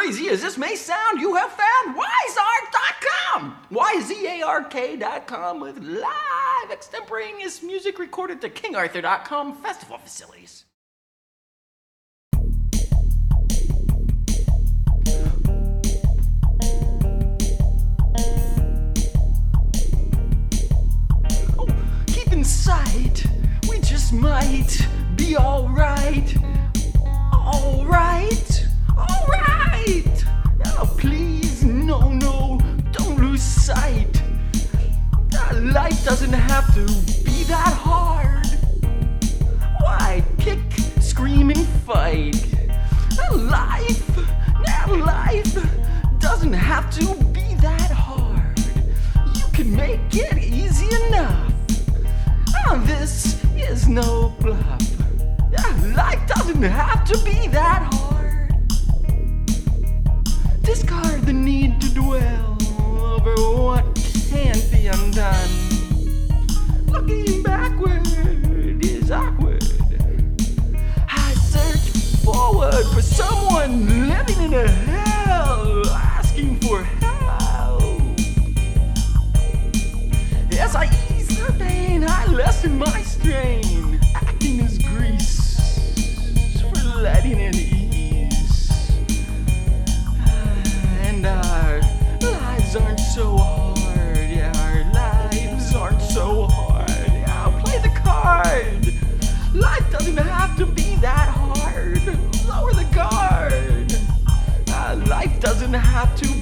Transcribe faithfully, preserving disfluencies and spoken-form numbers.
crazy as this may sound, you have found wise art dot com. Y Z A R K dot com with live extemporaneous music recorded to King Arthur dot com festival facilities. Oh, keep in sight, we just might be alright. Alright, alright. Oh, please, no, no, don't lose sight. Life doesn't have to be that hard. Why kick, scream, and fight? Life, life doesn't have to be that hard. You can make it easy enough. Oh, this is no bluff. Life doesn't have to be that hard. Discard the need to dwell over what can't be undone. Looking backward is awkward. I search forward for someone living in a hell, asking for help. As I ease their pain, I lessen my strain, acting as grease for letting it ease. And our lives aren't so hard. Yeah, our lives aren't so hard. Yeah, play the card. Life doesn't have to be that hard. Lower the guard. Uh, life doesn't have to